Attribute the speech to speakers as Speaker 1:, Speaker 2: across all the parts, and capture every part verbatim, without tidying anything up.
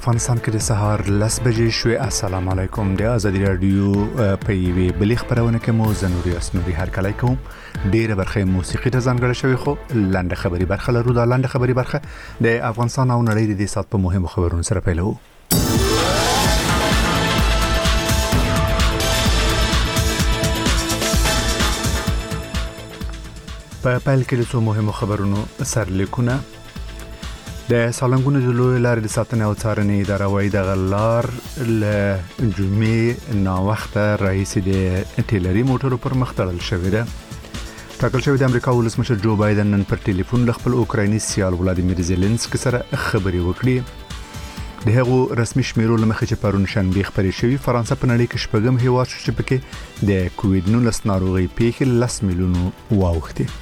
Speaker 1: افغانستان کې د سهار لس بجې شوې. السلام علیکم. د ازادي رادیو په یوې بلې خبرونه کې مو زنوري اسنوري هر کله کوم ډیره برخه موسیقي ته ځانګړې شوی، خو لاندې خبري برخه لرو. دا لاندې خبري برخه د افغانستان او نړۍ د سات په مهمو خبرونو سره پیلو. په پیل کې د څو مهمو خبرونو سرلیکونه. د سالنګونو د لوی لارې د ساتنې او څارنې اداره وايي د غلار له جمعې نا وخته رئیس د ټیلري موټرو پر مخ تړل شوی ده. ټاکل شوی د امریکا ولسمشر جو بایدن نن پر ټلیفون له خپل اوکرایني سیال ولادیمیر زيلنسکي سره خبرې وکړې. د هغو رسمي شمیرو لمخې چې پرون شنبه خبرې شوی، فرانسه په نړۍ کې شپږم هیواد شو چې پکې د کووډ نولس ناروغي پیښې لس میلیونو واوښتي.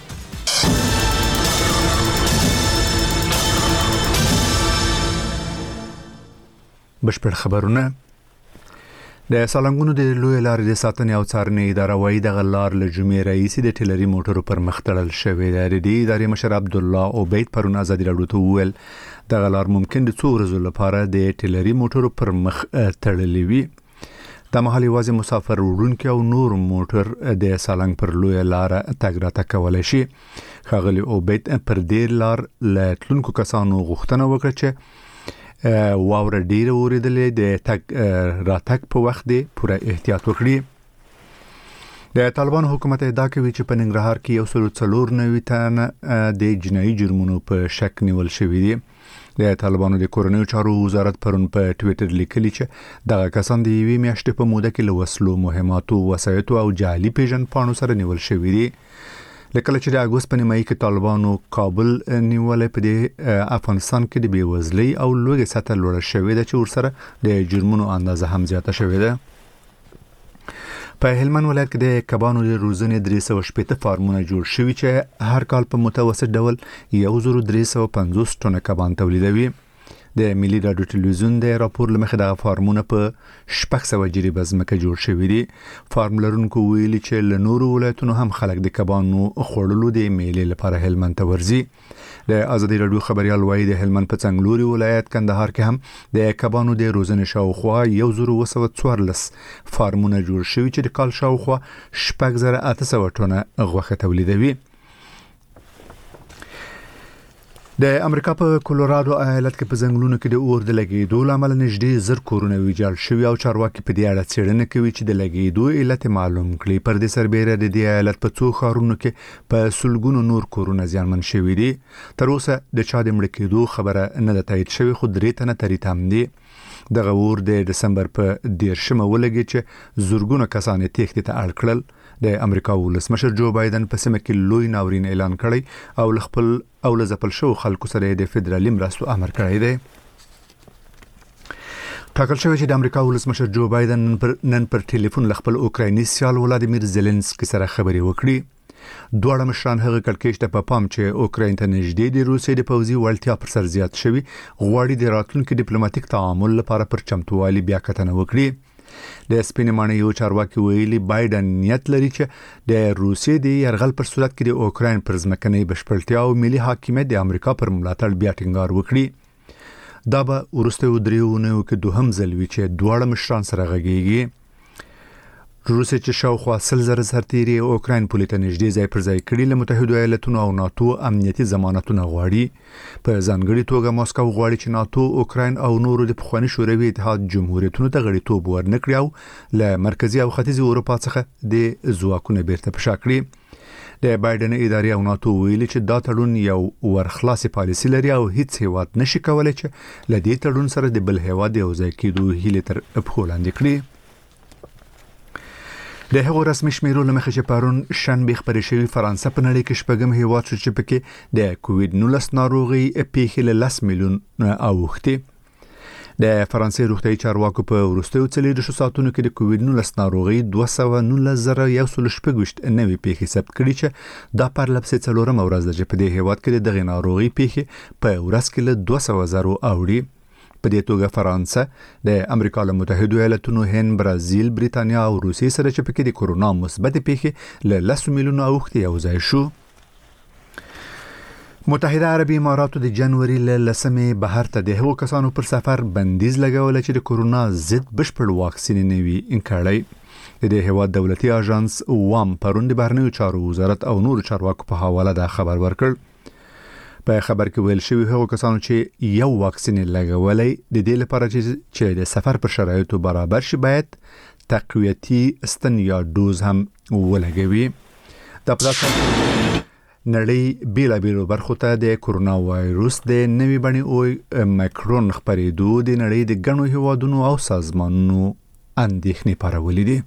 Speaker 1: بشپړ خبرونه. د سالنګونو د لوی لارې د ساتنې او څارنې اداره وايي د غلار له جمعې رئیس د ټیلري موټرو پر مخ تړل شوی دی. د دې ادارې مشر عبد الله عبید پرون ازادي راډیو ته وویل د غلار ممکن د څو ورځې لپاره د ټیلري موټرو پر مخ تړلې وي. د مهال یوازې مسافر وړونکي او نور موټر د سالنګ پر لوی لار تګ راتګ کولای شي. ښاغلي عبید پر دې لار له تلونکو کسانو غوښتنه وکړه چې واوره ډیره اوریدلې د تک راتک په وخت دی پوره احتیاط وکړي. د طالبان حکومت ادعا کوي چې په ننګرهار کې یو سل څلور نوي تنه د جنایي جرمونو په شک نیول شوی دي. د طالبانو د کورنیو چارو وزارت پرون په ټوئیټر لیکلی چې دغه کسان د یوې میاشتې په موده کې له وسلو، مهماتو، وسایطو او جعلي پیژندپاڼو سره نیول شوی دي. لکه چې د اګوست په نیمایي کې طالبانو کابل نیولې، په دې افغانستان کې د بیوزلۍ او لوږې سطح لوړه شوې ده چې ورسره د جرمونو اندازه هم زیاته شوې ده. په هلمند ولایت کې د کبانو د روزنې درې سوه شپېته فارمونه جوړ شوي چې هر کال په متوسط ډول یو زر درې سوه پنځوس ټنه کبان تولیدوي. د ملي راډیو ټلویزیون د راپور لمخې د فارمونه په شپږ سوه جریبه ځمکه جوړ شوي دي. فارم لرونکو ویلي چې له نورو ولایتونو هم خلک د کبانو خوړلو د میلې لپاره هلمند ته ورځي. د ازادي راډیو خبريال وایي د هلمند په څنګلوري ولایت کندهار کې هم د کبانو د روزنې شاوخوا یو زر اوه سوه څوارلس فارمونه جوړ شوي چې د کال شاوخوا شپږ زره اته سوه ټنه غوښه تولیدوي. د امریکا په کولورادو ایالت کې په ځنګلونو کې د اور د لګیدو لامل نږدې زر کورونه ویجاړ شوي او چارواکي په دې اړه څېړنه کوي چې د لګیدو علت معلوم کړي. پر دې سربېره د دې ایالت په څو ښارونو کې په سلګونو نور کورونه زیانمن شوي دي. تر اوسه د چا د مړه کېدو خبره نه ده تایید شوې، خو درې تنه تریت هم دي. دغه اور د دسمبر په دیرشمه ولګي چې زرګونه کسان تېښتې ته اړ کړل. د امریکا ولسمشر جو بایدن په سیمه کې لوی ناورین اعلان کړی او خپل او لزپل شو خلکو سره د فدرالي مرستو امر کړی دی. ټاکل شوی چې د امریکا ولسمشر جو بایدن نن پر ټلیفون خپل اوکرایني سیال ولادیمیر زيلنسکي سره خبرې وکړي. دواړه مشران هغه کلکېش ته په پام چې اوکراین ته نږدې د روسیې د پوځي وړتیا پر سر زیات شوی غواړي د راتلونکي ډیپلوماټیک تعامل لپاره پر چمتووالي بیا کتنه وکړي. د سپینې ماڼۍ یو چارواکي ویلي بایدن نیت لري چې د روسیې د یرغل پر صورت کې د اوکراین پر ځمکنۍ بشپړتیا او ملي حاکمیت د امریکا پر ملاتړ بیا ټینګار وکړي. دا به وروستیو دریو اونیو کې دوهم ځل وي چې دواړه مشران سره غږیږي. روسیې چې شاوخوا سل زره سرتیري اوکراین پولې ته نږدې ځای پر ځای کړي، له متحده ایالاتونو او ناتو امنیتي ضمانتونه غواړي. په ځانګړي توګه ماسکو غواړي چې ناتو اوکراین او نورو د پخواني شوروي اتحاد جمهوریتونو ته غړیتوب ورنکړي او له مرکزي او ختیځي اروپا څخه د ځواکونو بیرته په شا کړي. د بایدن ادارې او ناتو ویلي چې دا تړون یو ورخلاصي پالیسي لري او هیڅ هیواد نشي کولای چې له دې تړون سره د بل هیواد یو ځای کېدو هیلې تر پښو لاندې کړي. د هغو رسمي شمیرو لمخې چې پرون شنبه خبرې شوی، فرانسه په نړۍ کې شپږم هیواد شو چې پکې د کووډ نولس ناروغي پیښې له لس میلیون اوښتي. د فرانسې روغتیايي چارواکو په وروستیو څلوېښتو ساعتونو کې د کووډ نولس ناروغي دوه سوه نولس زره یو سل شپږ ویشت نوي پیښې ثبت کړي چې دا پرلپسې څلورمه ورځ ده چې په دې هیواد کې د دغې ناروغي پیښې په ورځ کې له دوه سوه زرو اوړي. په دې توګه فرانسه د امریکا له متحده ایالاتونو، هند، برازیل، بریتانیا او روسیې سره چې پکې د کورونا مثبت پیښې له لس میلیونو اوښتي یو ځای شو. متحده عربي اماراتو د جنوري له لسمې بهر ته د هغو کسانو پر سفر بندیز لګول چې د کورونا ضد بشپړ واکسین نه وي انکړی. د دې هیواد دولتي اژانس وام پرون د بهرنیو چارو وزارت او نور چارواکو په حواله دا خبر ورکړ. په خبر کې ویل شوی هغو کسانو چې یو واکسین لګولای د دې لپاره چې د سفر پر شرایطو برابر شي باید تقویتی استن یا دوز هم ولګوي. د پلاټفارم نړۍ بیلا بیلو برخو ته د کورونا وایروس د نوي بڼې او مایکرون خپرېدو د نړۍ د ګڼو هیوادونو او سازمانونو اندېښنې پارولې دي.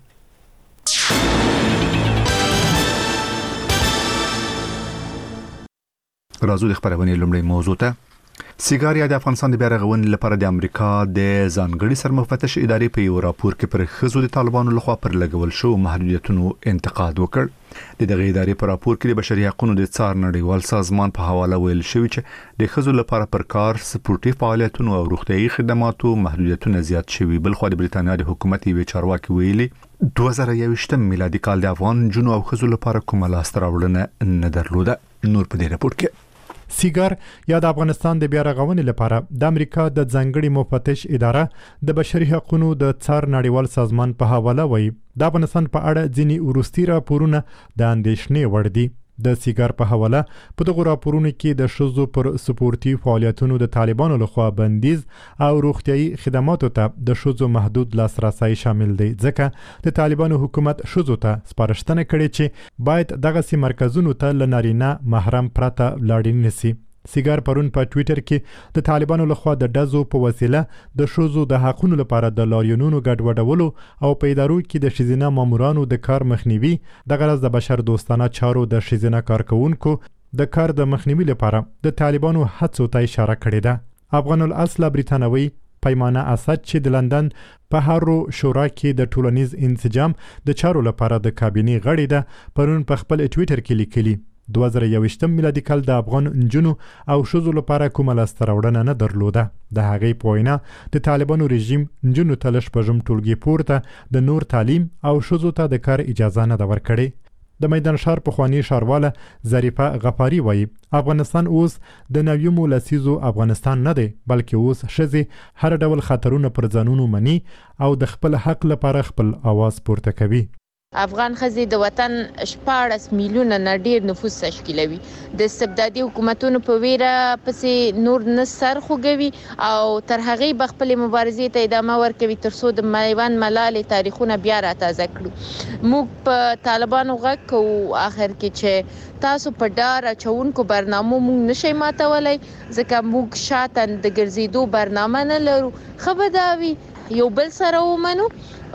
Speaker 1: راځو د خبرونې لومړی موضوع ته. سیګاریا د افغانستان د بیا رغونې لپاره د امریکا د ځانګړي سرمفتش ادارې په یو راپور کې پر ښځو د طالبانو لخوا پر لګول شو محدودیتونو انتقاد وکړ. د دغه ادارې په راپور کې د بشري حقوقو د څار نړیوال سازمان په حواله ویل شوی چې د ښځو لپاره پر کار سپورتي فعالیتونو او روغتيایي خدماتو محدودیتونه زیات شوي. بل خو د بریتانیا د حکومت یو چارواکي ویلي دوه زره یوویشتم میلادي کال د افغان جنو او ښځو لپاره کومه لاسته راوړنه نه درلوده. نور په دې راپور کې
Speaker 2: سیګار یا د افغانستان د بیا رغونې لپاره د امریکا د ځانګړي مفتش اداره د بشري حقوقو د څار نړیوال سازمان په حواله وایي د افغانستان په اړه ځینی وروستي راپورونه د اندېښنې وړ دي. د سیګار په حواله په دغه راپورونو کې د شذو پر سپورتي فعالیتونو د طالبانو لخوا بندیز او روغتيایي خدماتو ته د شذو محدود لاسرسي شامل دي، ځکه د طالبانو حکومت شذو ته سپارښتنه کړې چې باید دغه سي مرکزونو ته لنارینه محرم پرته لاړ نشي. سیګار پرون په ټوئیټر کې د طالبانو لخوا د دزو په وسیله د شذو د حقوقو لپاره د لاریونونو ګډوډولو او په ادارو کې د شذینه مامورانو د کار مخنیوي د غرض د بشر دوستانه چارو د شذینه کارکونکو د کار د مخنیوي لپاره د طالبانو هڅو ته اشاره کړې ده. افغان الاصل بریتانوي پیمانه اسد چې د لندن په هارو شورا کې د ټولنیز انسجام د چارو لپاره د کابینې غړی ده پرون په خپل ټوئیټر کې لیکلي دوه زره یوویشتم میلادي کال د افغان نجونو او شذو لپاره کومه لاسته راوړنه نه درلوده. د هغې په وینا د طالبانو رژیم نجونو ته له شپږم ټولګي پورته د نور تعلیم او شذو ته د کار اجازه نه ده ورکړې. د میدان شهر پخوانی ښارواله ظریفه غفاري وایي افغانستان اوس د نویمو لسیزو افغانستان نه دی، بلکې اوس ښځې هر ډول خطرونه پر ځانونو مني او د خپل حق لپاره خپل आवाज پورته کوي.
Speaker 3: افغان ښځې د وطن شپاړس میلیونه نه ډیر نفوس تشکیلوي. د استبدادي حکومتونو په ویره پسې نور نه سر خوږوي او تر هغې به خپلې مبارزې ته ادامه ورکوي تر څو د میوند ملالې تاریخونه بیا راتازه کړو. موږ په طالبانو غږ کوو آخر کې چې تاسو په ډار اچونکو برنامو موږ نشئ ماتولی، ځکه موږ شاته د ګرځېدو برنامه نه لرو. ښه به دا وي یو بل سره ومنو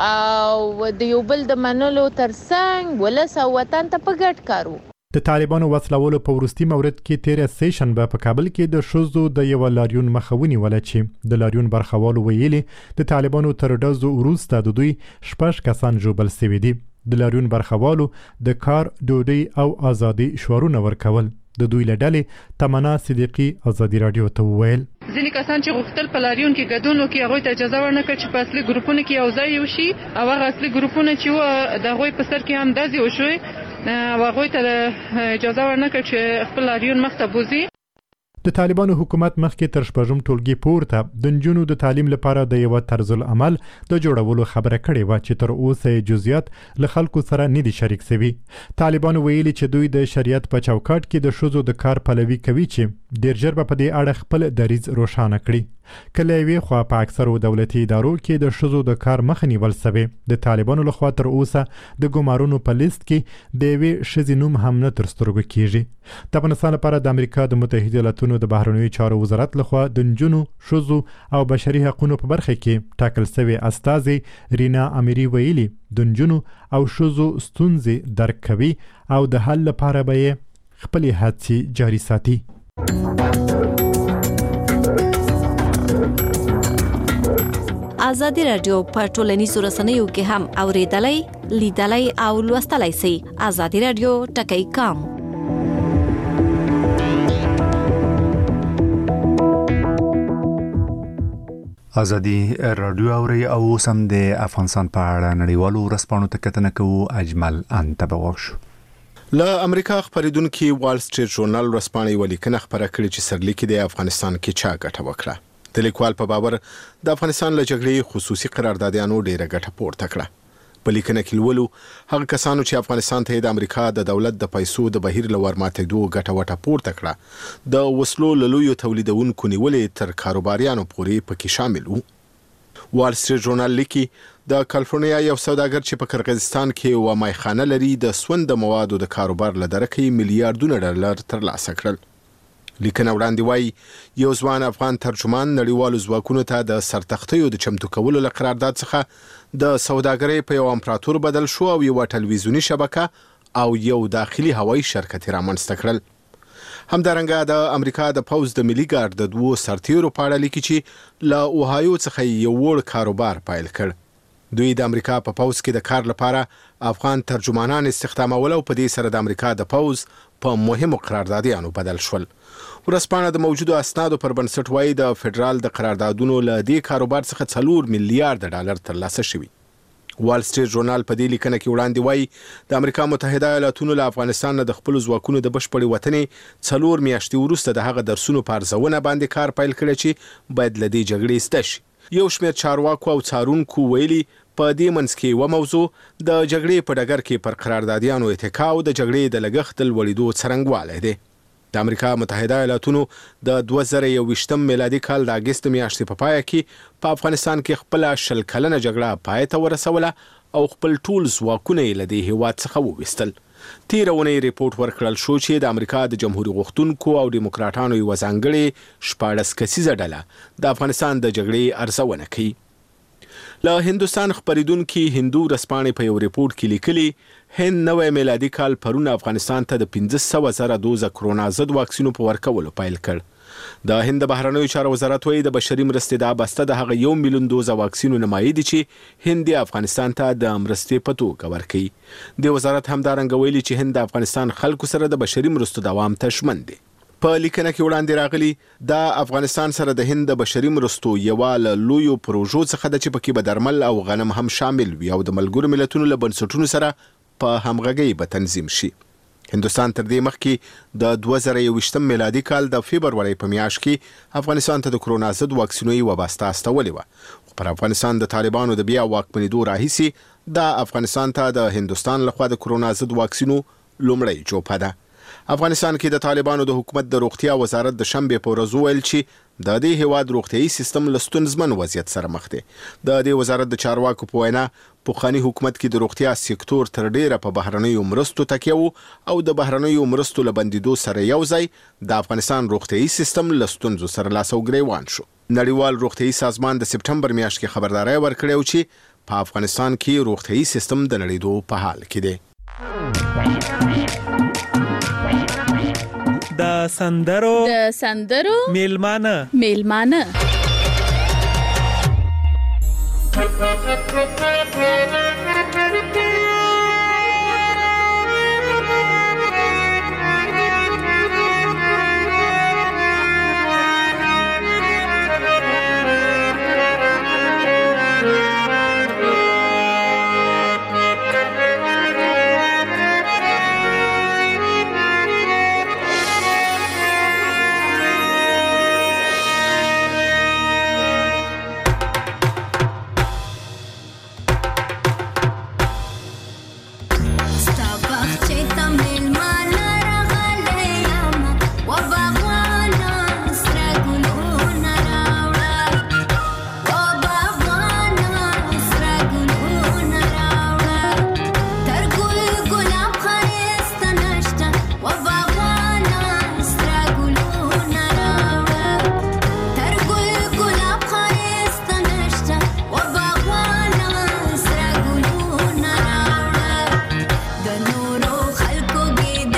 Speaker 3: او د یو بل د منلو ترڅنګ ولس او وطن ته په ګډ کارو.
Speaker 2: د طالبانو وسلولو په وروستي مورد کې تیر سیشن به په کابل کې د شذو د یو لاریون مخاوني ولا چې د لاریون برخوالو ویلي د طالبانو تر ډزو وروسته د دوی شپږ کسان جوبل سوي دي. د لاریون برخوالو د کار ډوډۍ او ازادي شعارونه ورکول. د دوی لړلې تمنا صدیقی ازادي رادیو ته وویل
Speaker 4: ځینې کسان چې غوښتل په لاریون کې ګډون وکړي هغوی ته اجازه ورنکړه چې په اصلي ګروپونو کې یو ځای وشي او هغه اصلي ګروپونه چې وو د هغوی په سر کې هم ډزې وشوې او هغوی ته اجازه ورنکړه چې خپل لاریون مخته بوځي.
Speaker 2: د طالبانو حکومت مخکې تر شپږم ټولګي پورته د نجونو د تعلیم لپاره د یو طرز العمل د جوړولو خبره کړې و چې تر اوسه جزئیات له خلکو سره نه دي شریک شوي. طالبانو ویلي چې دوی د شریعت په چوکاټ کې د شذو د کار پلوي کوي چې ډیر ژر به په دې اړه خپل دریځ روښانه کړي. کله وی خو په اکثرو دولتي ادارو کې د شذو د کار مخه نیول شوی. د طالبانو لخوا تر اوسه د ګمارونو په لیست کې د وی شذې نوم هم نه تر سترګو کیږي. د افغانستان لپاره د امریکا د متحده ایالاتونو د بهرنیو چارو وزارت لخوا د نجونو، شذو او بشري حقوقو په برخه کې ټاکل شوی استاذي رینا امیری ویلي د نجونو او شذو ستونزې درک کوي او د حل لپاره به خپل هڅې جاري ساتي.
Speaker 5: آزادی رادیو په ټولنیزو رسنیو کې هم اوریدلای، لیدلای او لوستلای شئ. آزادی رادیو ټکی کام.
Speaker 1: آزادی رادیو اوري او سم د افغانستان په اړه نړیوالو ورځپاڼو ته کتنه کوو. اجمل انتبه وښو.
Speaker 6: له امریکا خبرېدونکي وال سټریټ ژورنال ورځپاڼې یوه لیکنه خپره کړې چې سرلیکي د افغانستان کې چا ګټه وکړه. د لیکوال په باور د افغانستان له جګړې خصوصي قراردادیانو ډېره ګټه پورته کړه. په لیکنه کې لولو هغه کسانو چې افغانستان ته د امریکا د دولت د پیسو د بهیر له ورماتېدو ګټه وټه پورته کړه د وسلو له لویو تولیدونکو نیولې تر کاروباریانو پورې پکې شامل وو. وال سټریټ ژورنال لیکي د کالیفورنیا یو سوداګر چې په قرغیزستان کې و مایخانه لري د سوند موادو د کاروبار له درکې میلیارډونه ډالر ترلاسه کړل. لیکنه وړاندې وایي یو ځوان افغان ترجمان نړیوالو ځواکونو ته د سرتختیو د چمتو کولو له قرارداد څخه د سوداګرۍ په یو امپراتور بدل شو او یو ټلویزیونی شبکه او یو داخلي هوایي شرکت رامنځته کړل. همدارنګه د امریکا د پوز د ملي ګارد د دوو سرتیرو په اړه لیکي چې له اوهایو څخه یو وړ کاروبار پیل کړ. دوی د امریکا په پوز کې د کار لپاره افغان ترجمانان استخدامول او په دې سره د امریکا د پوز په مهمو قراردادیانو بدل شول. ورځپاڼه د موجودو اسنادو پر بنسټ وایي د فدرال د قراردادونو له دې کاروبار څخه څلور میلیارډ ډالر ترلاسه شوي. وال سټریټ ژورنال په دې لیکنه کې وړاندې وایي د امریکا متحده ایالاتونو له افغانستان نه د خپل ځواکونو د بشپړې وطنې څلور میاشتې وروسته د هغه درسونو په ارزونه باندې کار پیل کړی چې باید له دې جګړې زده شي. یو شمېر چارواکو او څارونکو ویلي په دې منځ کې یوه موضوع د جګړې په ډګر کې پر قراردادیانو اتکا او د جګړې د لګښت د لوړېدو څرنګوالی دی. د امریکا متحده ایالاتونو د دوه زره یوویشتم میلادي کال د اګست میاشتې په پای کې په افغانستان کې خپل شل کلنه جګړه پای ته ورسوله او خپل ټول ځواکونه یې له دې هېواد څخه وویستل. تېره اونۍ ریپورټ ورکړل شو چې د امریکا د جمهوري غوښتونکو او ډیموکراټانو یوه ځانګړې شپاړس کسیزه ډله د افغانستان د جګړې ارزونه کوي. له هندوستان خبرېدونکي هندو ورځپاڼې په یو ریپورټ کې لیکلي هند نوی میلادي کال پرون افغانستان ته د پنځه سوه زره دوزه کرونا ضد واکسینو په ورکولو پیل کړ. د هند د بهرنیو چارو وزارت وایي د بشري مرستې دا بسته د هغه یو میلیون دوزه واکسینو نمایي دي چې هند افغانستان ته د مرستې په توګه ورکوي. د وزارت همدارنګه ویلي چې هند د افغانستان خلکو سره د بشري مرستو دوام ته ژمن دی. په لیکنه کې وړاندې راغلي د افغانستان سره د هند د بشري مرستو یوه له لویو پروژو څخه ده چې پکې به درمل او غنم هم شامل وي او د ملګرو ملتونو له بنسټونو سره په همغږۍ به تنظیم شي. هندوستان تر دې مخکې د دوه زره یوویشتم میلادي کال د فبرورۍ په میاشت کې افغانستان ته د کرونا ضد واکسینو یوه بسته استولې وه. خو پر افغانستان د طالبانو د بیا واکمنېدو راهیسې دا افغانستان ته د هندوستان لخوا د کرونا ضد واکسینو لومړی جوپه ده. افغانستان کې د طالبانو د حکومت د روغتیا وزارت د شنبې په ورځ وویل چې د دې هیواد روغتیايي سیستم له ستونزمن وضعیت سره مخ دی. د دې وزارت د چارواکو په وینا پخواني حکومت کې د روغتیا سکتور تر ډیره په بهرنیو مرستو تکیه و او د بهرنیو مرستو له بندیدو سره یو ځای د افغانستان روغتیايي سیستم له ستونزو سره لاس او ګریوان شو. نړیوال روغتیايي سازمان د سپټمبر میاشت کې خبرداری ورکړی و چې په افغانستان کې روغتیايي سیستم د نړیدو په حال کې دی.
Speaker 7: د سندرو
Speaker 8: د سندرو
Speaker 7: میلمانه
Speaker 8: میلمانه
Speaker 9: the no no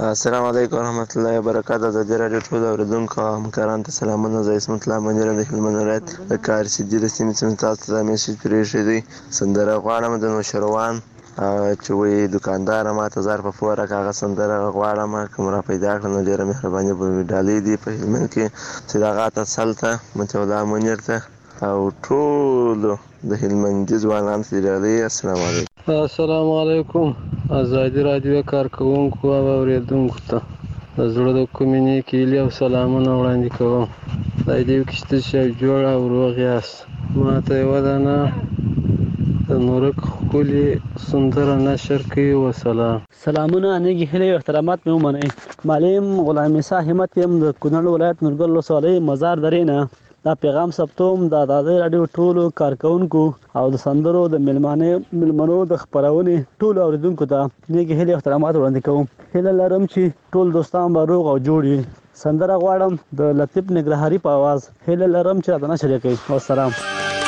Speaker 7: السلام علیکم ورحمۃ اللہ وبرکاتہ. د دې راډیو ټول اوریدونکو او همکارانو ته سلامونه. زه اسمت الله منیر د هلمند ولایت د کارسیدي د سیمې څخه تاسو ته میسج پرېښی دی. سندره غواړم د نوشروان چې وایي دوکاندار ماته زر په پوره هغه سندره غواړم، کوم را پیدا کړم نو ډېره مهرباني به مې ډالۍ دي په هلمند کې صداقت اصل ته مطیع الله منیر ته او ټولو د هلمندي ځوانانو ته ډالۍ. السلام علیکم.
Speaker 8: السلام علیکم. ازادي راډیو کارکوونکو او اوریدونکو ته د زړه د کومې نیکې هیلې او سلامونه وړاندې کوم. خدای دې وکړي چې تاسو جوړ او روغ یاست. ما ته یوه دانه د نورک ښکلې سندره نشر کوي. وسلام.
Speaker 9: سلامونه، نیکې هیلې او احترامات مې ومنئ. معلم غلام عیسی همت یم د کونړ ولایت نورګل ولسوالۍ مزار درې نه. دا پیغام ثبتوم د ازادي راډیو ټولو کارکوونکو او د سندرو د مېلمانه مېلمنو د خپرونې ټولو اوریدونکو ته نیکې هیلې او احترامات وړاندې کوم. هیله لرم چې ټول دوستان به روغ او جوړ وي. سندره غواړم د لطیف نګرهاري په آواز. هیله لرم چې راته نشر کړئ. والسلام.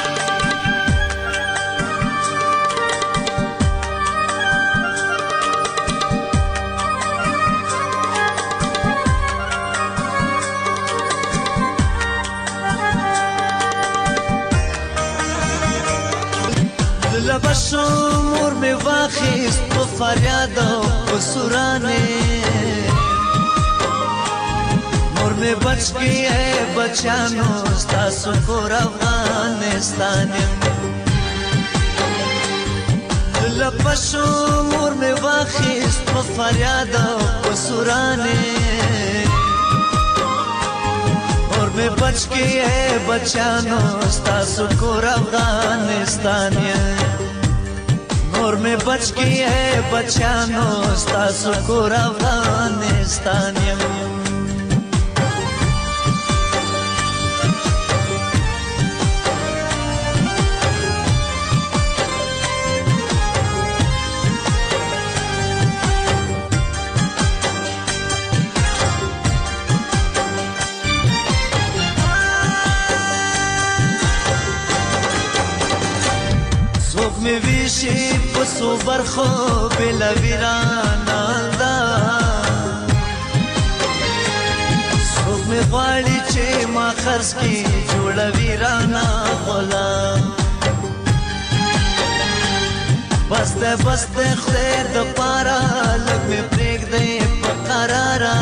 Speaker 10: لبشو مور می واخیست په فریاد او په سورانه، مور می بچ کی ہے بچانو ستاسو کور افغانستان. لبشو مور می واخیست په فریاد او په سورانه، مور می بچ کی ہے بچانو ستاسو کور افغانستان. مور میں بچ کی ہے بچانو ستاسو کور افغانستان. می ویشی پسو برخو بلا ویرانا دا، سوک می غواړي چې ما خرڅ کی جوړه ویرانا غلام. بسته بسته خدای د پارا لږ می پرېږدی په قرارا،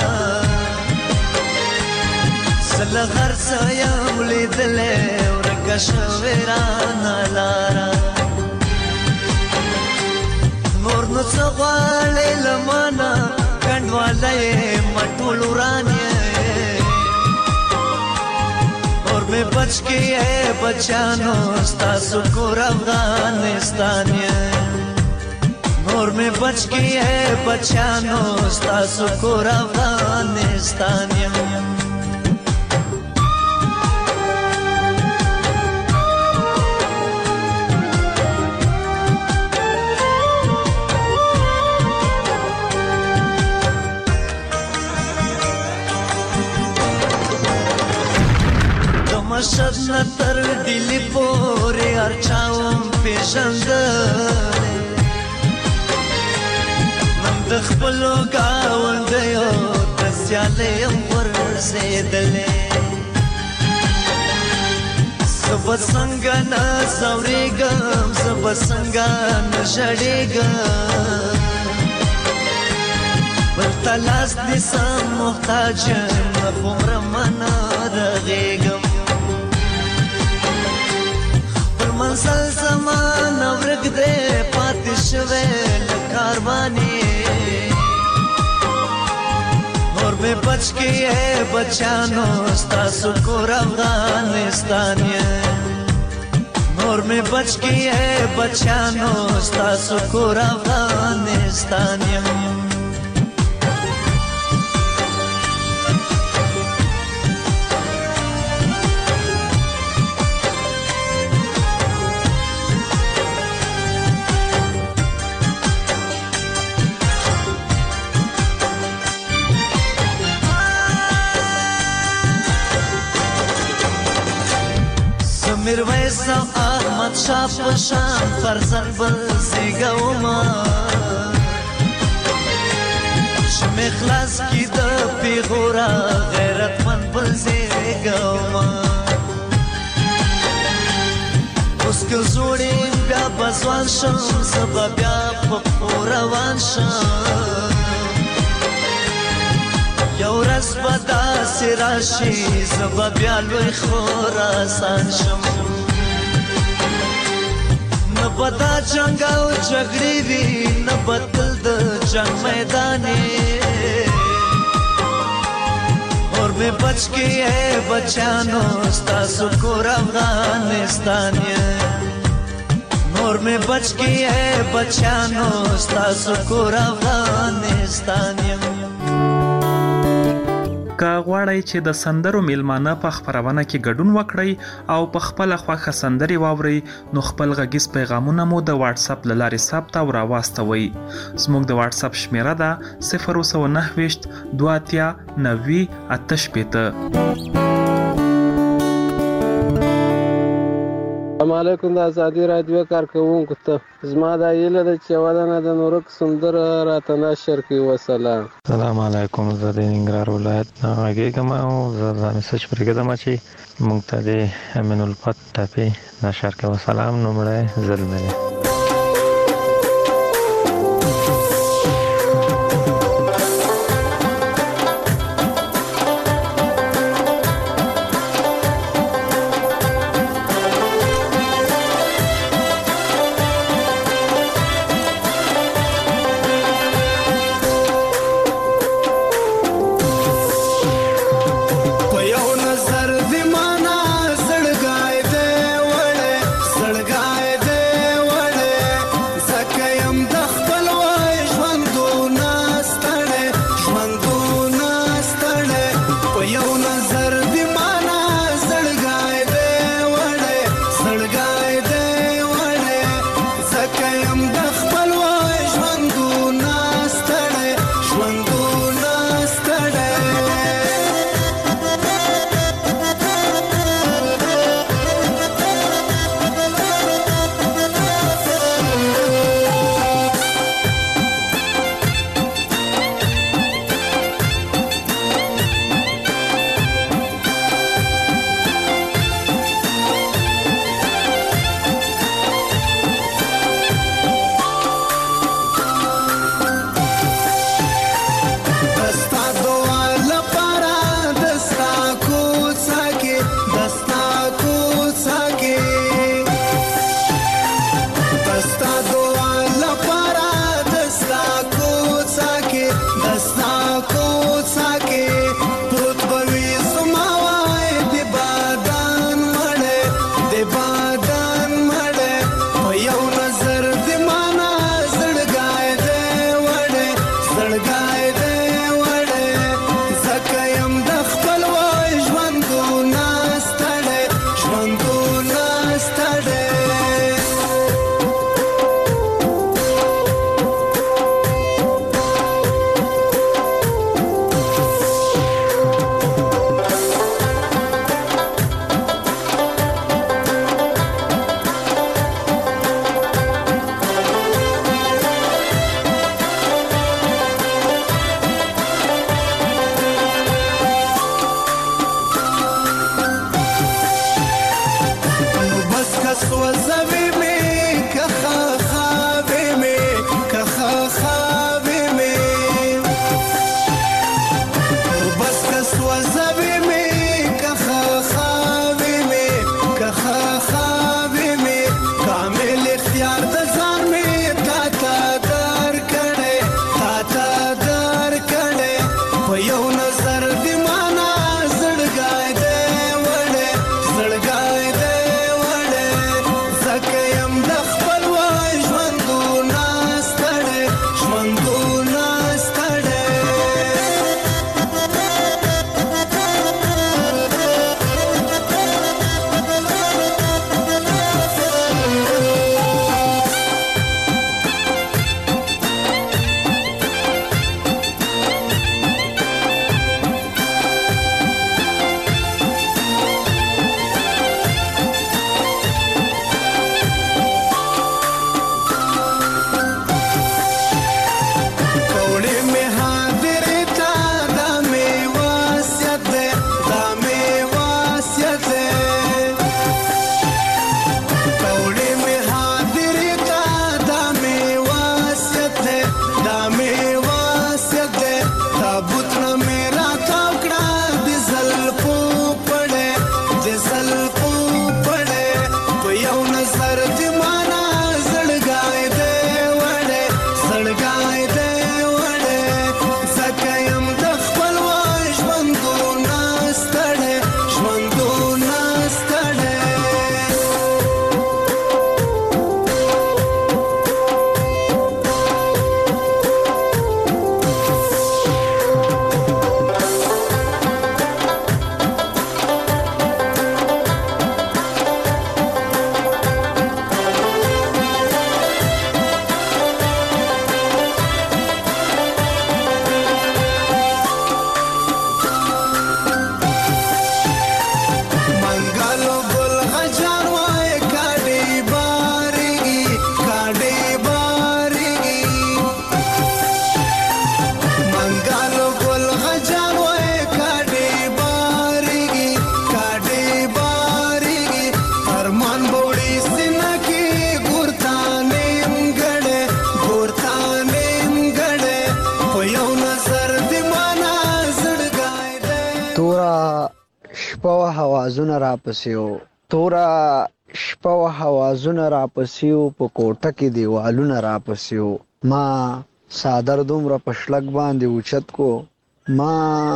Speaker 10: سله غرڅه یم لیدلی ورکه شوې رانا لاره. نور نو څه غواړې له مانه کنډوالی ما ټول وران یې. اور مې بچ کې یې بچانو ستاسو کور افغانستان یې. نور مې بچ کې یې بچانو ستاسو کور افغانستان یې. مشهد نه تر ډیلي پورې هر چا وم پېژندلی، من د خپلو ګاونډیو د سیالۍ یم ورسېدلی. زه به څنګه نه ځورېږم، زه به څنګه نه ژړېږم، بل ته لاس نیسم محتاج یم هومره مه نه رغېږم. منزل زمان ورک دے پاتې شوی له کاروانې. نور مې بچ کې یې بچانو ستاسو کور افغانستان یې. نور مې بچ کې یې بچانو ستاسو کور افغانستان یې. میرویس او احمد شاه په شان فرزند بل زیږومه، چې مخلاص کی د پیغورا غیرت من پر زیګما اوس که زوړې بیا بزوان شم سبا بیا په روان شم یو ورځ به داسې راشي زه به بیا لوی خراسان شم نه به دا جنګ او جګړې وي نه به تل د جنګ میدانې اور میں بچ کے ہے بچانو ستاسو کور افغانستان نور میں بچ کے ہے بچانو ستاسو کور افغانستان
Speaker 11: که غواړئ چې د سندرو میلمانه په خپرونه کې ګډون وکړئ او په خپله خوښه سندرې واورئ نو خپل غږیز پیغامونه مو د واتس اپ له لارې ثبت او راواستوئ. زموږ د واتس اپ شمیره ده صفر سوه نهه ویشت دوه اتیا نوي اته شپېته.
Speaker 8: السلام علیکم د ازادي رادیو کارکوونکو ته زما دا هیله ده چې ودانه د نورک سندره راته نشر کړي. وسلام.
Speaker 12: السلام علیکم زه د ننګرهار ولایت نه غږیږم او زه دا میسج پرېږدم چې موږ ته د امین الفت ټاپې نشر کړي. وسلام. نومړی زلمی دی.
Speaker 10: زړګای دې وړه
Speaker 13: شپه و هوازونه را پسې و توره شپه و هوازونه را پسې و په کوټه کې دیوالونه را پسې و ما صادر دومره په شلک باندې اوچت کو ما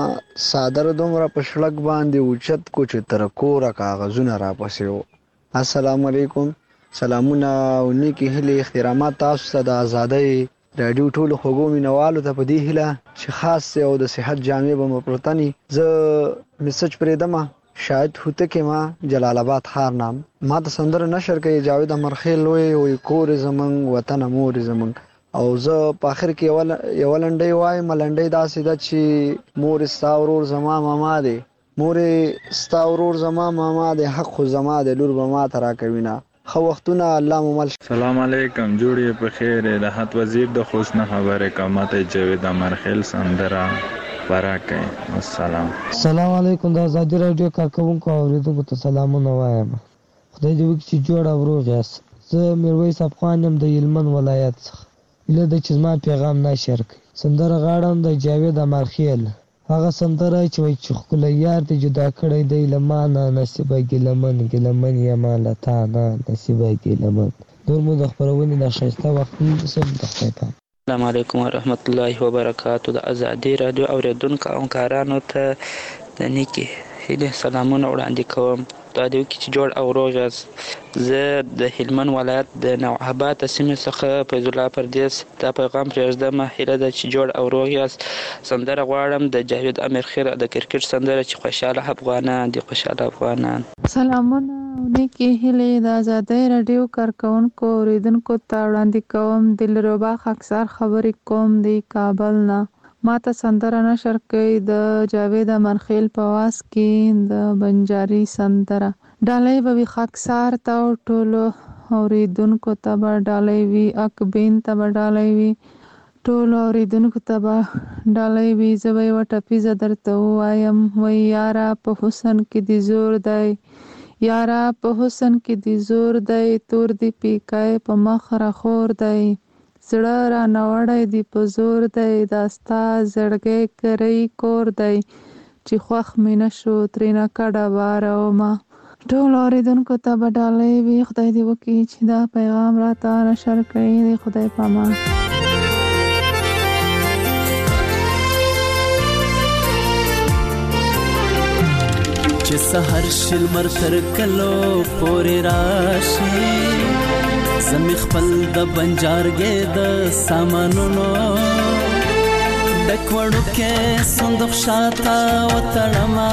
Speaker 13: صادر دومره په شلک باندې اوچت کو چې تر کوره کاغذونه را پسې و. السلام علیکم. سلامونه او نیکی هیلې احترامات تاسو ته د ازادۍ راډیو ټولو خوږو مینوالو ته په دې هیله چې خاص او د صحت جامې به مو پرتني. زه میسج پرېږدم شاید هوتکې ما جلال آباد ښار نام ما ته سندره نشر کوي جاوید امرخیل وایي وایي کور زمونږ وطن مور زمونږ او زه په آخر کې یوه لنډۍ وایم. لنډۍ داسې ده چې مور ستا ورور زما ماما دی مور ستا ورور زما ماما دی حق خو زما دی لور به ما ته راکوي نه. ښه وختونه الله مو مل.
Speaker 14: سلام علیکم. جوړې په خیر. د حت وزیر د خوش نه خبرې کوم ته جاوید امرخیل سندره برکه. السلام
Speaker 15: السلام علیکم. د ازادي رادیو کارکونکو اوریدونکو ته سلامونه وایم. خدای دې وکړي چې جوړ او روغ یاست. زه میرویس افغان یم د هلمند ولایت څخه. هیله ده چې زما پیغام نشر کړي. سندره غواړم د جاوید امرخیل هغه سندره چې وایي چې ښکلی یار دې جدا کړی دی له ما نه نصیبه ګیلمن ګیلمن یمه له تا نه نصیبه ګیلمن. نور مو د خپرونې د ښایسته وختونو سم د خدای پام.
Speaker 16: السلام علیکم ورحمت الله وبرکاتو. د ازادي رادیو اوریدونکو او همکارانو ته د نیکې هیلې سلامونه وړاندې کوم. دا دې وکړي چې جوړ او روغ یاست. زه د هلمند ولایت د نوآباد سیمې څخه فیض الله پردیس دا پیغام پرېږدم. هیله ده چې جوړ او روغ یاست. سندره غواړم د جاوید امرخیل د کرکټ سندره چې خوشحاله افغانان دي خوشحاله افغانان.
Speaker 17: سلامونه او نیکې هیلې د ازادۍ راډیو کارکونکو اوریدونکو ته وړاندې کوم. دلربا خاکسار خبرې کوم د کابل نه. ما ته سندره نشر کوي د جاوید امرخیل په واس کې د بنجاري سندره. ډالۍ به وي خاکسار ته او ټولو اوریدونکو ته به ډالۍ وي. اکبین ته به ډالۍ وي. ټولو اوریدونکو ته به ډالۍ وي. زه به یوه ټپیزه درته ووایم وایي یاره په حسن کې دې زور دی یاره په حسن کې دې زور دی تور دې پیکای په مخ راخور دی زړه را نوړی دی په زور دی دا ستا زړګی کری کور دی چې خوښ مې نه شو ترېنه کډه بارومه. ټولو اورېدونکو ته به ډالۍ وي. خدای دې وکړي چې دا پیغام راته نشر کړي. د خدای په امان.
Speaker 10: چې سحر شل مر تر کلو پورې راشي زمې خپل د بنجارګې د سامانونو ډک وړوکی صندوق شاته وتړمه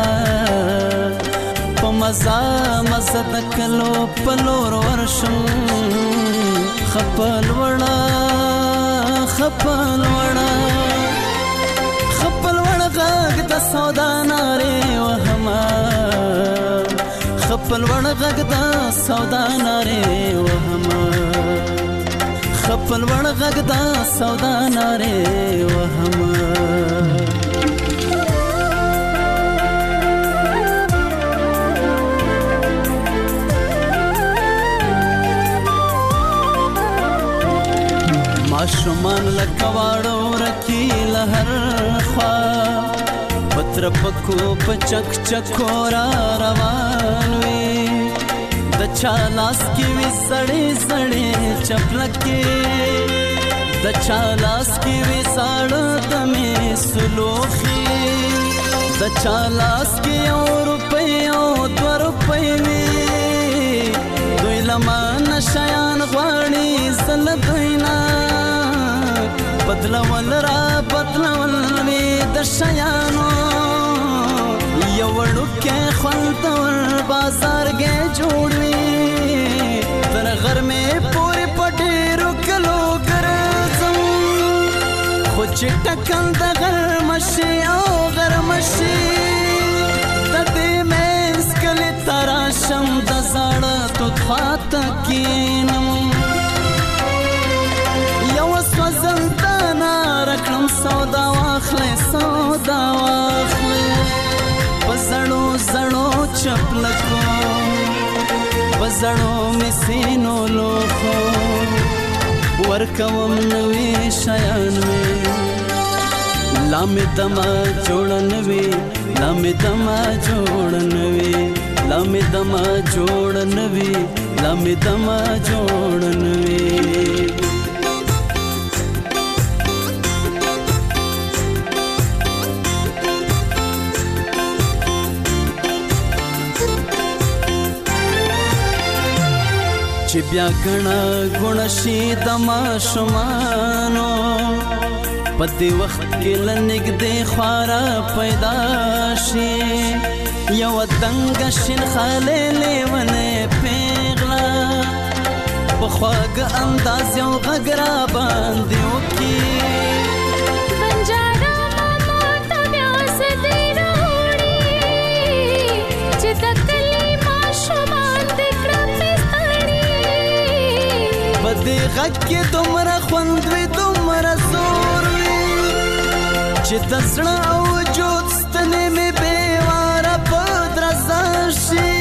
Speaker 10: په مزه مزه د کلو په لور ورشم ښه په لوړه ښه په لوړه ښه په لوړ غږ د سودا نارې وهمه ښه په لوړ غږ د سودا نارې وهمه ښه په لوړ غږ د سودا نارې وهمه. ماشومان لکه واړه ورکي له هر خوا پتر پکو په چک چکو را روان وي د چا لاس کې وي سړې سړې چپلکې د چا لاس کې وي ساړه دمې سلوخي د چا لاس کې یو روپۍ او دوه روپۍ وي دوی لمانه شیان غواړي زه له دوی نه بدلول را بدلول وي د شیانو یو وړوکی خوندور بازارګی جوړ وي تر غرمې پورې په ډېرو کلو ګرځم خو چې ټکل د غرمه شي او غرمه شي د دې منځ کلي ته راشم د زاړه توت خواته کښېنم یوه سوځنده رکړم سودا واخلې سودا واخلې په زړو زړو چپلکو په زړو مې سینو لوښو ورکوم نوي شیان مې لا مې دمه جوړه نوي
Speaker 18: لامې دما جوړ نوي لامې دما جوړ نوي لامې دما جوړ نوي چې بیا غنا ګڼ شي د ماشومانو په دې وخت کې لنګدې خوارا پیدا شي یو دنګ شین خاله لیونه پیغلا په خواږ انداز یو غګرا باندې وکي
Speaker 19: بنجارا ماما ته بیا سدي وروړي چې تکلی ماشومان دې کړم
Speaker 18: بدې غږ کې دومره خوند وي دومره زور وي چې د زړه او وجود ستنې مې بېواره په درزا شي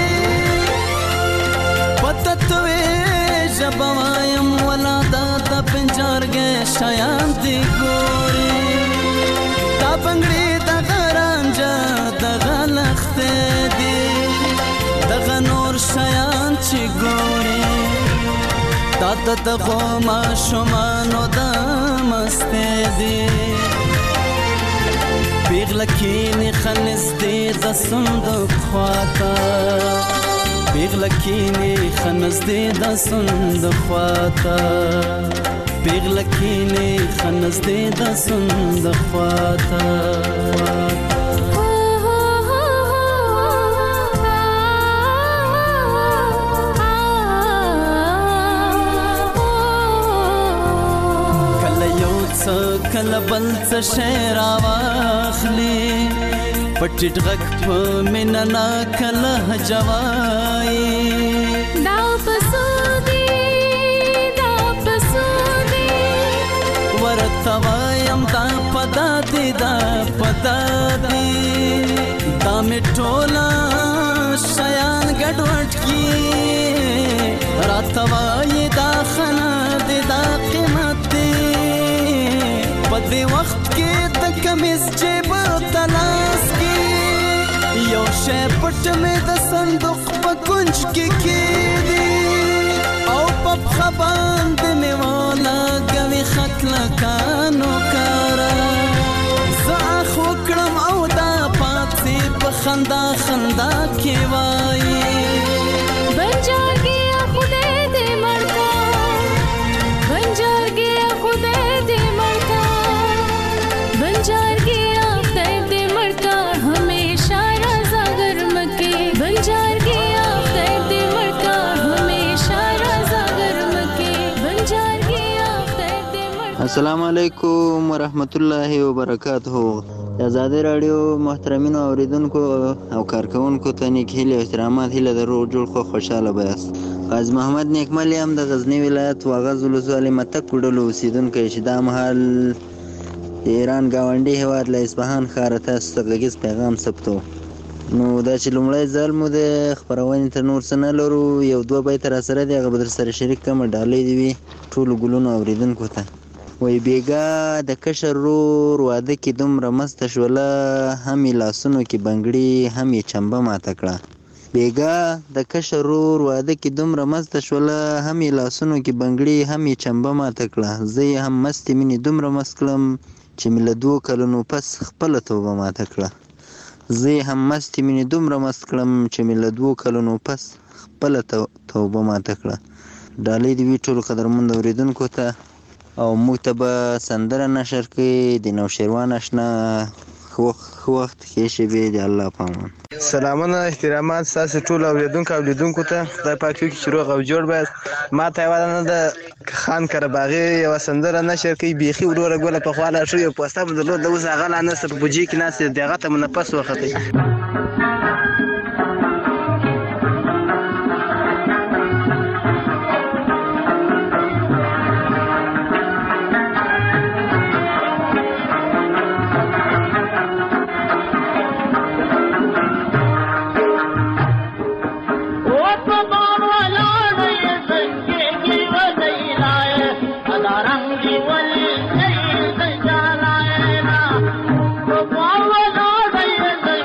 Speaker 18: پته ته وې ژبه وایم ولا دا د پنجارګۍ شیان دي ګوري دا بنګړي دغه رانجه دغه لښتې دي دغه نور شیان چې ګوري دا د دغو ماشومانو د مستې دي پیغله کینې ښه نږدې د صندوق خواته پیغله کینې ښه نږدې د صندوق خواته پیغله کینې ښه نږدې د صندوق خواته کله بل څه شی راواخلي په ټیټ غږ په مینه نه کله جوایي
Speaker 19: دا پسو دي دا پسو دي
Speaker 18: ورته وایم دا پدا دي دا پدا دي دا مې ټوله شیان ګډوډ کي راته وایي دا ښه نه دي دا قیمت دي په دې وخت کې د کمیس جیب تلاس کې یو شی پټ مې د صندوق په کونج کې کېدي او په پښه باندې مې ولګوي خط لکانو کاره زه اخ وکړم او دا پاتې په خندا خندا کې وایي
Speaker 19: بنجارګیا خدای دې مړ کا بنجارګیا خدای دې مړ کا بنجارګیا خدای دې مړ کا همیشه رضا گرم کې بنجارګیا خدای دې مړ کا همیشه رضا گرم کې بنجارګیا خدای دې مړ
Speaker 20: السلام علیکم ورحمت الله وبرکاته آزادی رادیو محترمینو اوریدونکو او کارکونکو ته نیک هیله او احترامات هیله درو جوړ خو خوشاله بیاست قاضي محمد نیکمل هم د غزنی ولایت واغظ ولسوالۍ متک وډلو اوسیدونکی چې دا مهال د ایران ګاونډي هیواد له اصفهان ښاره تاسو ته غږیز پیغام ثبتو نو دا چې لومړی ځل مو د خپرونې ته نور څه نه لرو یو دوه بیته راسره دي هغه به در سره شریک کړم ډالۍ دې وي ټولو ګلونو اوریدونکو ته وای بیګا د کشر رور واده کې دومره مسته شوله هم یې لاسونو کې بنګړي هم یې چمبه ماته کړه بیګا د کشر رور واده کې دومره مسته شوله هم یې لاسونو کې بنګړي هم یې چمبه ماته کړه زه یې هم مستې مینې دومره مست کړم چې مې له دوو کلونو پس خپله توبه ماته کړه زه یې هم مستې مینې دومره مست کړم چې مې له دوو کلونو پس خپله توبه ماته کړه ډالۍ دې وي ټولو قدرمند اورېدونکو ته او موږ ته به سندره نشر کړي د نوشیروان اشنا ښه وخت ښې شېبې د الله پامان
Speaker 21: سلامونه احترامات ستاسو ټولو اورېدونکو او لیدونکو ته خدای پاک وکړي چې روغ او جوړ باید ما ته یوه نه د خان کرباغي یوه سندره نشر کوي بیخي وروره ګوله پخوا لا ښه یو پوسته مو درلود اوس هغه لا نسته په بوجۍ کې ناست دی هغه ته مو نفس وختئ
Speaker 19: Bye.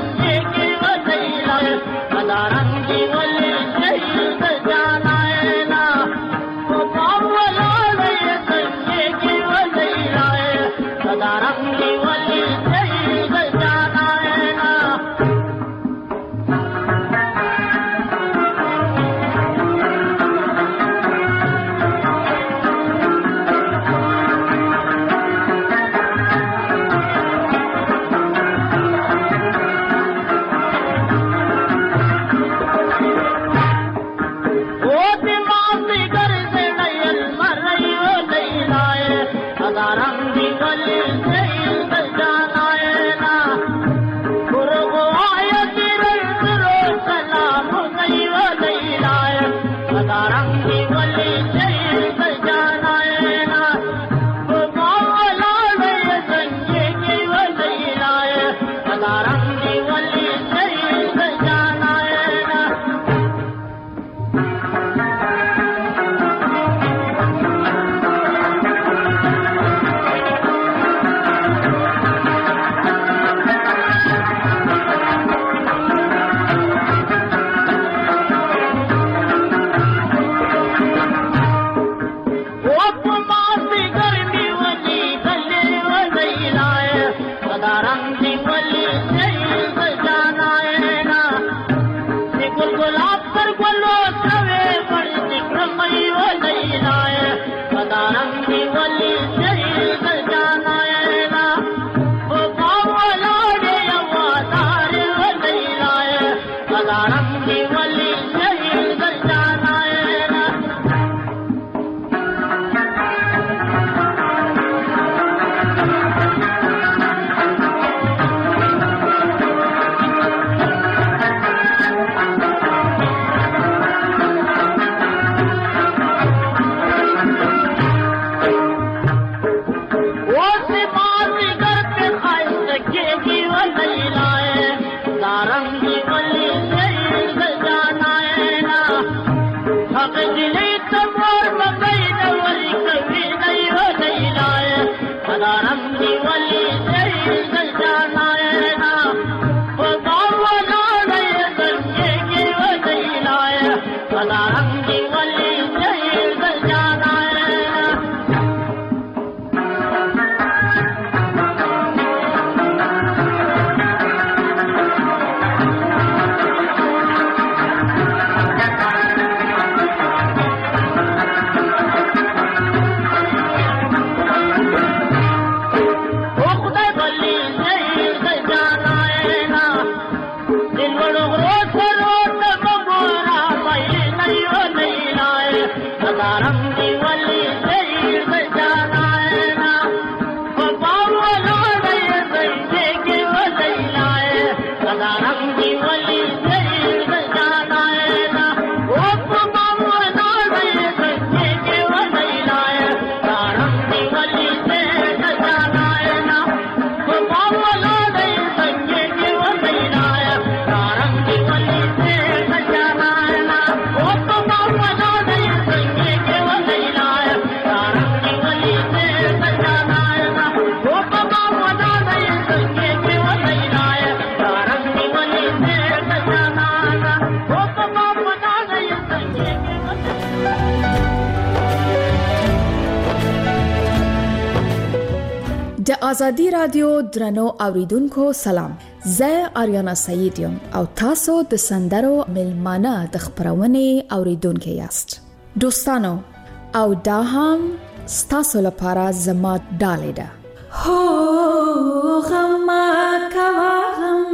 Speaker 3: د ازادي رادیو درنو اوریدونکو سلام. زه آریانا سعید یم او تاسو د سندرو ملمانه د خبرونه اوریدونکو یاست. دوستانو او دا هم ستاسو لپاره زما ډالې ده. هو غم کوا غم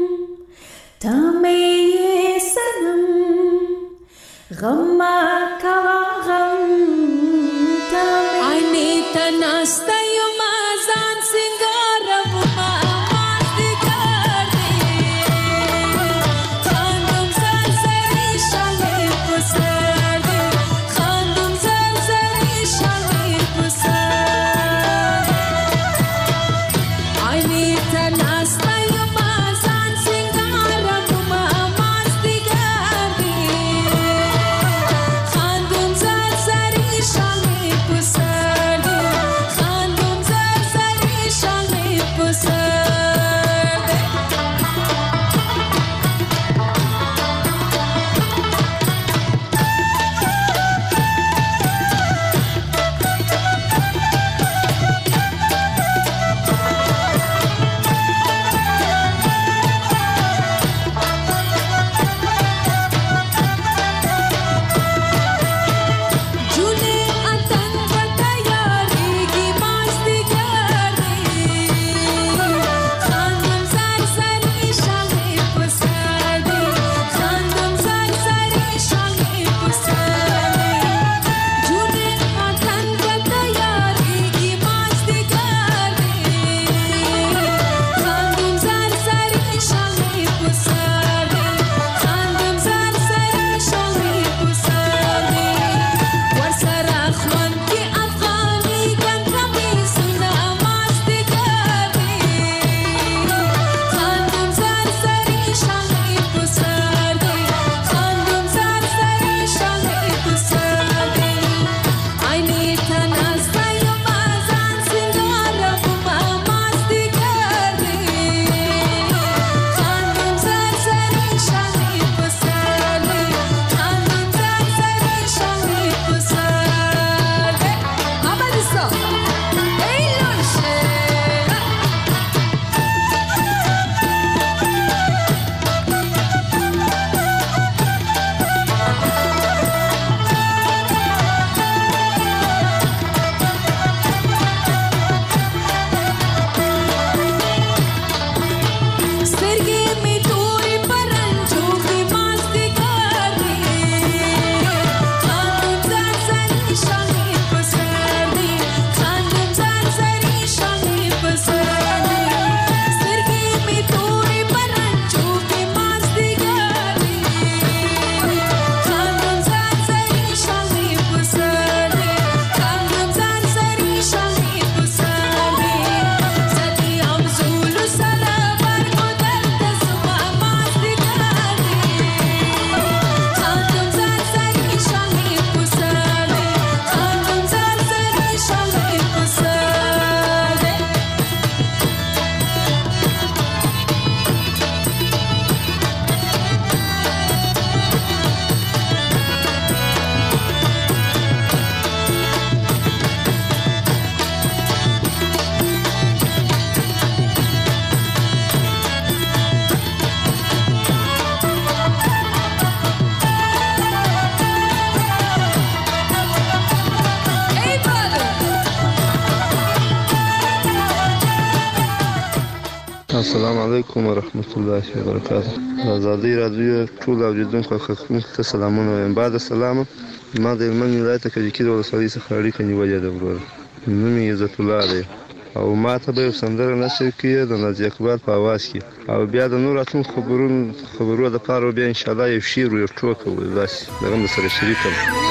Speaker 3: تمه سنم غم کوا غم تمه عیني تناست
Speaker 7: السلام علیکم ورحمت الله وبرکاته. ازادي رادیو ټول اوریدونکو ته سلامونه وایم. بعد سلام
Speaker 4: ما د هلمند ولایت کجکي د ولسوالۍ څخه اړیکه نیولې ده وروره. نوم یې عزت الله دی او ما ته به یو سندره نشر کړي د نازي اقبال په اواز کې او بیا د نور اتون خبرونو خبرو د پاره بیا ان شاء الله یو شعر یو ټوکه وي داسې دغه سره شریک کړم.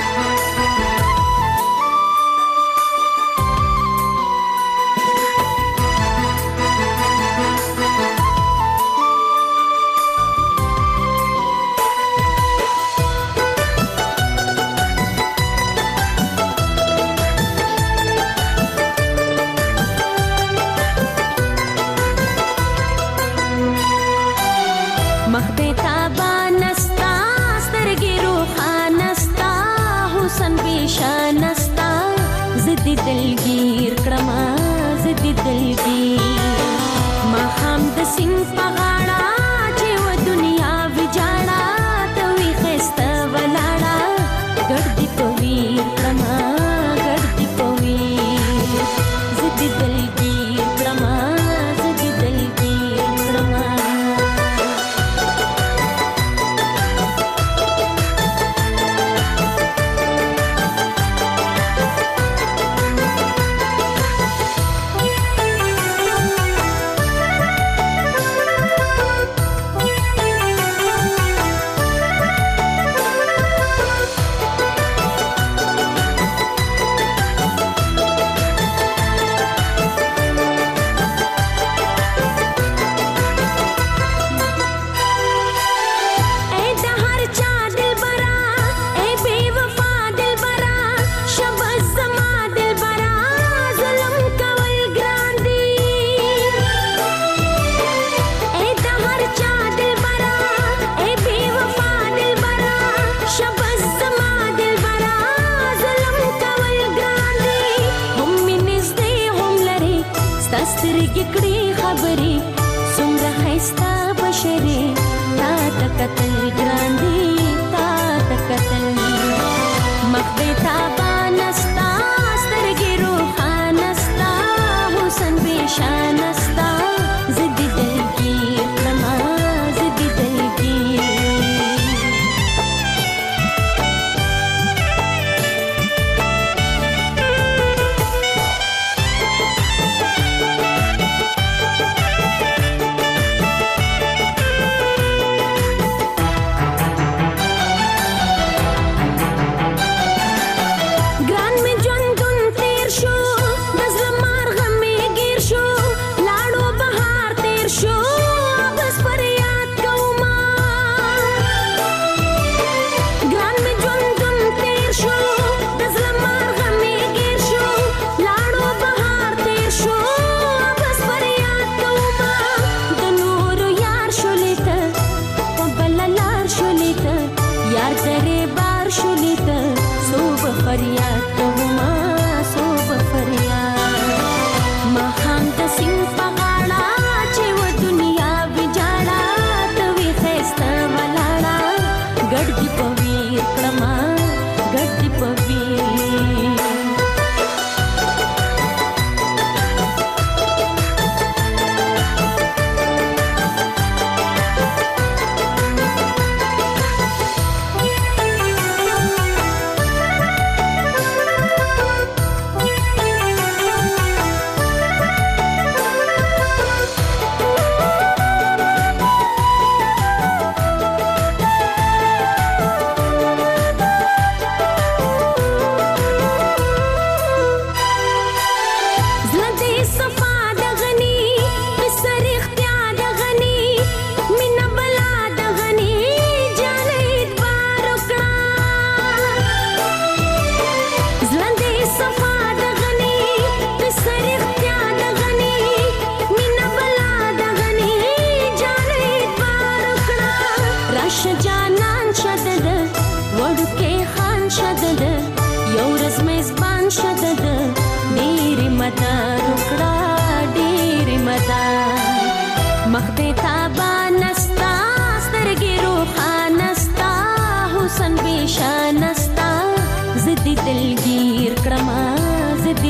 Speaker 19: دلگیر کرما زدی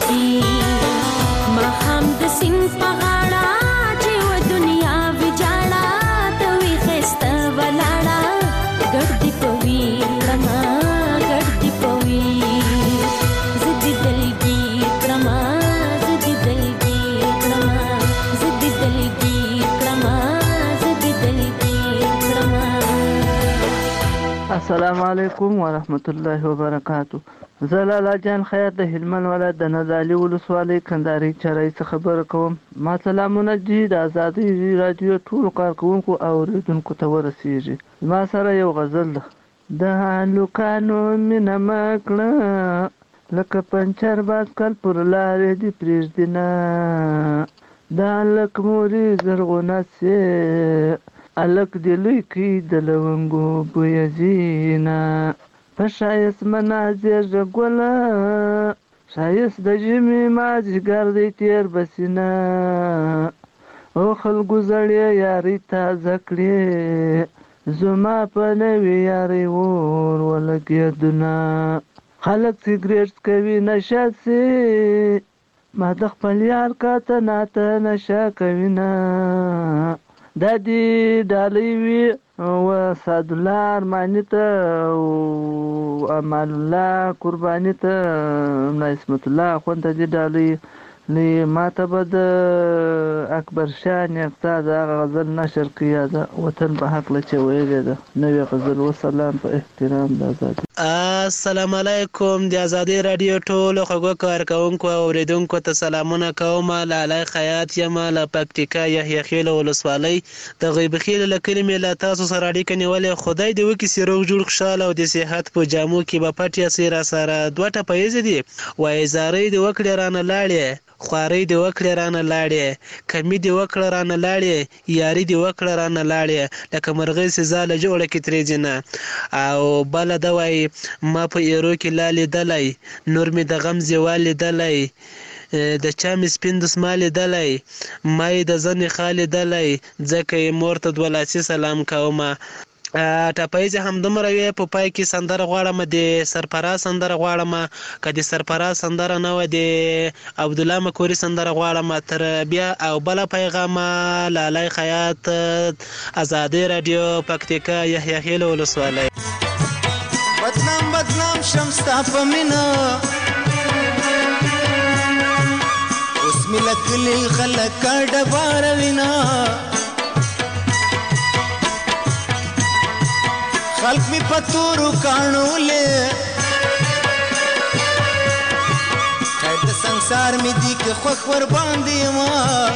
Speaker 19: دلگیر ما هم د سین په غاړه چې و دنیا ویجاړه ته وی خسته ولاړه ګرځي په وی کرما ګرځي
Speaker 8: السلام علیکم ورحمت الله وبرکاتو. زه لالا جان خیر د هلمند ولایت د نادعلي ولسوالۍ کندهاري چرای څخه خبره کوم. ما سلامونه جي د ازادي رادیو ټولو کارکوونکو او اوریدونکو ته ورسیږي. ما سره یو غزل ده. د هلکانو مینه مه کړه لکه پنچر باسکل پر لارې دې پرېږدي نه، د هلک مورې زرغونه سې الک دې لوی کړي د لونګو بویه ځینه، په ښایست منازېږه ګله ښایست د ژمي مازدیګر دی تېر بسینه، او خلکو زړې یارۍ تازه کړې زما په نوې یارۍ اور ولګېدونه، خلک سګرېټ څکوي نشه سي ما د خپل یار کاته ناته نشه کوي نه، دا دې ډالۍ وي و سعدالله ارماني ته او امان الله قرباني ته ملا اسمت الله اخوند ته دې ډالۍ لې ما ته به د اکبر شاه نیکتا د هغه غزل نشر کړي د وطن په هکله چې ویلې ده نوې غزل وسلام په احترام د ازادي.
Speaker 2: السلام علیکم د ازادي رادیو ټولو خوږو کارکوونکو او اوریدونکو ته سلامونه کوم. لالی خیاط یم له پکتیکا یحیی خیل ولسوالۍ د غیب خیل له کلمې له تاسو سره اړیکه نیولې. خدای دې وکړي چې روغ جوړ خوشحاله او د صحت په جامو کې به پټ یاسې را سره دوه ټپه یې دي وایي زارۍ دې وکړې رانه لاړې خوارۍ دې وکړې رانه لاړې کمي دې وکړه رانه لاړې یاري دې وکړه رانه لاړې لکه مرغۍ چې ځاله جوړه کې ترې ځینه. او بله ده وایي ما په ایرو کې لا لیدلی نور مې د غم زیوال لیدلی د چا مې سپین دسمال لیدلی ما یې د زنې خال لیدلی ځکه یې مور ته دوه لاسي سلام کومه. ټپایز همدومره وي په پای کې سندره غواړم د سرفراز سندره غواړم که د سرفراز سندره نه وه د عبدالله مکوري سندره غواړم. تر بیا او بله پیغام لالی خیاط ازادي رادیو پکتیکا یحیی خیل ولسوالۍ.
Speaker 10: بدنام بدنام شم ستا په مینه اوس مې له کلي خلک ډباروینه خلق می پتورو کانولې خیر د سنگسار می دی که خوخ ور باندې ما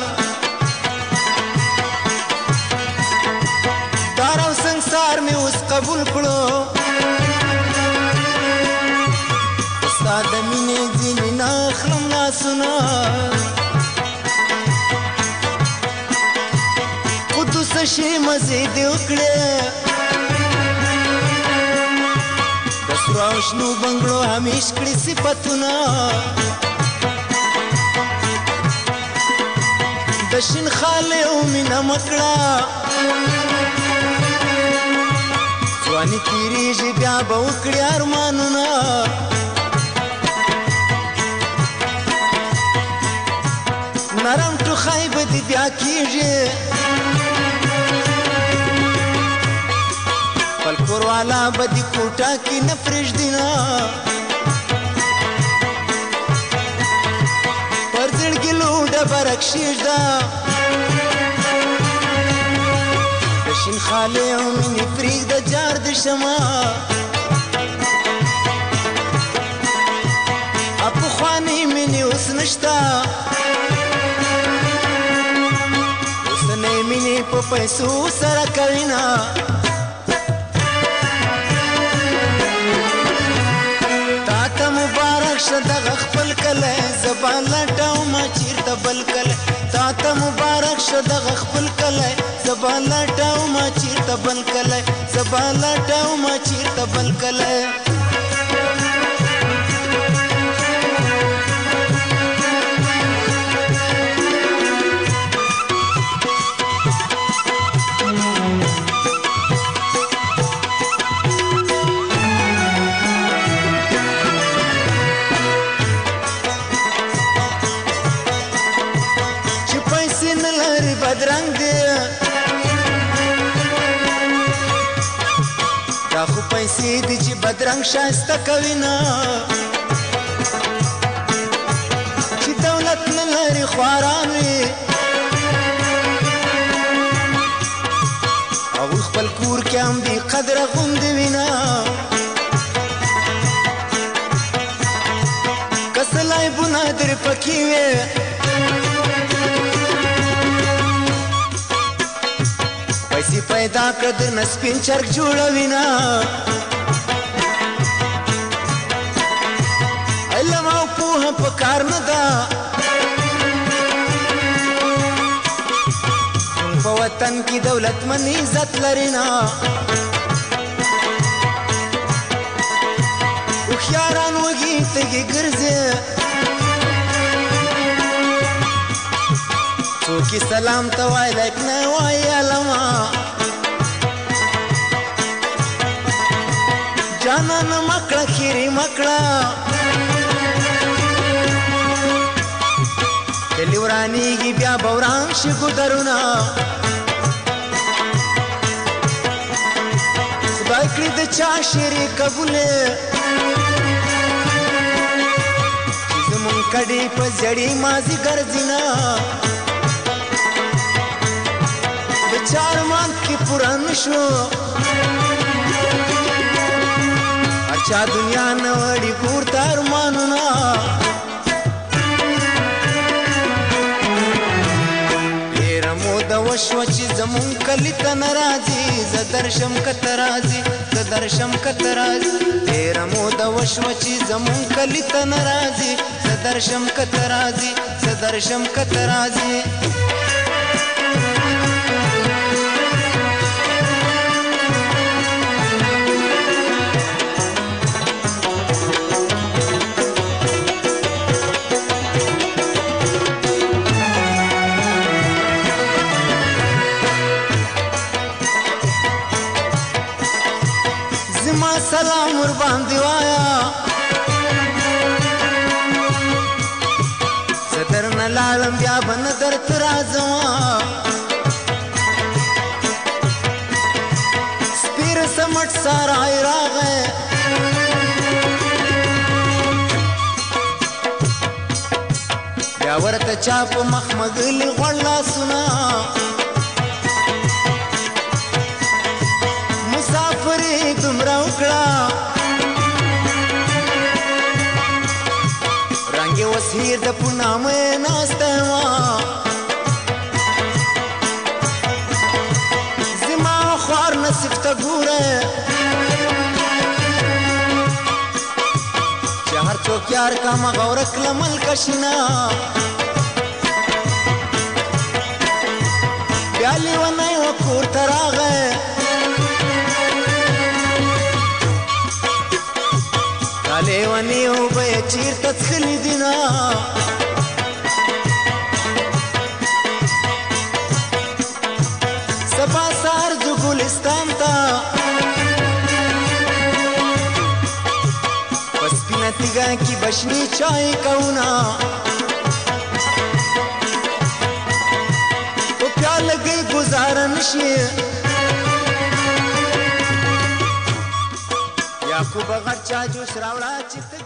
Speaker 10: دارو سنگسار می اوس قبول کړو استاد مینې ځینې ناخلم لاسونه قدوس شي مزې دې وکړې سراوشنو بنگلو همیش کړي صفتونه د شین خاله او مینا مکړه ځواني تیریږي بیا به وکړي ارمانونه نرم ټوخی به دې بیا کېږي خپل کوروالا به دې کوټه کې نه پرېږدي نه پر زړګي لوډه به راکښېږده د شین خالې او مینې پرېږده جار د شمه پخوانۍ مینې اوس نشته اوسنۍ مینې په پیسو سره کوي نه دغه خپل کله زبان لټاو ما چیرته بل کله تا ته مبارک شه دغه خپل کله زبان لټاو ما چیرته بل کله زبان لټاو ما چیرته بل کله پیسې دي چې بدرنګ شایسته کوي نه چې دولت نه لري خواران وي هغوی
Speaker 5: خپل کور کې هم بې قدره غوندې وینا که څه لایبونه درې پکې وې پیسې پیدا کړه درنه سپین چرګ جوړوینه علم او پوهه په کار نه ده په وطن کې دولتمن عزت لري نه هوښیاران وږي تږي ګرځي څوک یې سلام ته وایي لایک نه وایي علما جانانه مکړه خیرې مکړه کلی ورانیږي بیا به وران شي ګودرونه خدای کړي د چا شیرې قبولې چې زمونږ کډې په زړې مازدیګر ځینه د چا ارمان کې پوره نه شو هر چا دنیا نه وړي کور ته ارمانونه وشوه چې زمون کلی ته نه راځي زه درشم که ته راځي زه درشم که ته راځي ډېره موده وشوه چې زمون کلی ته نه راځي زه درشم که ته راځي زه درشم که ته راځي سلام ور باندې وایا زه درنه لاړم بیا به نه درته راځمه سپیره سمټ ساری راغی بیا ورته چا په مخ مغلي غوړ لاسونه مسافرې دومره وکړه رنګ یې اوس هیر د پونامې ناسته وه زما خوار نصیب ته ګوره چې هر څوک یار کامه غوره کړه ملکه شینه بیا لیونی و کور ته راغی لیونی اوبه یې چېرته څښلي دي نه سبا سهار ځو ګلستان ته په سپینه تیږه کې به شنې چای کوونه په پیاله کې ګزاره نه شي یا کو بغیر چا جوش راوړه چې